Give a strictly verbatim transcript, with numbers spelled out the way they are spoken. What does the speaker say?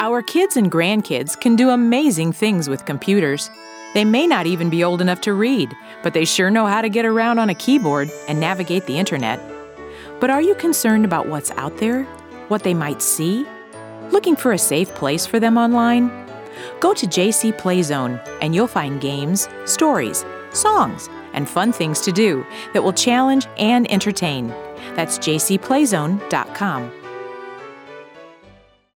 Our kids and grandkids can do amazing things with computers. They may not even be old enough to read, but they sure know how to get around on a keyboard and navigate the internet. But are you concerned about what's out there? What they might see? Looking for a safe place for them online? Go to J C Playzone and you'll find games, stories, songs, and fun things to do that will challenge and entertain. That's j c playzone dot com.